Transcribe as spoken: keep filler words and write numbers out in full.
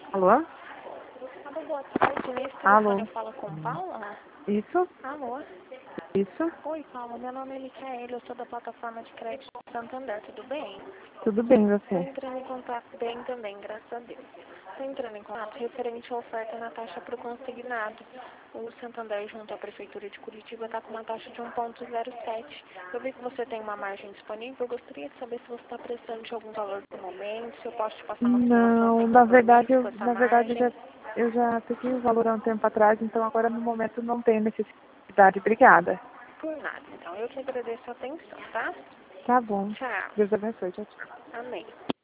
Alô? Alô, boa tarde. Nesse Alô? telefone eu falo com Paula? Isso? Alô? Isso? Oi, Paula. Meu nome é Micaela. Eu sou da plataforma de crédito Santander. Tudo bem? Tudo bem, e Estou você? entrando em contato bem também, graças a Deus. Estou entrando em contato referente à oferta na taxa para o consignado. O Santander, junto à Prefeitura de Curitiba, está com uma taxa de um ponto zero sete. Eu vi que você tem uma margem disponível. Eu gostaria de saber se você está precisando de algum valor no momento, se eu posso te passar uma simulação Não, sem na verdade, compromisso eu, com essa na verdade eu margem. já, eu já peguei o valor há um tempo atrás, então agora no momento não tenho necessidade. Obrigada. Por nada. Então, eu que agradeço a atenção, tá? Tá bom. Tchau. Deus abençoe. Tchau, tchau. Amém.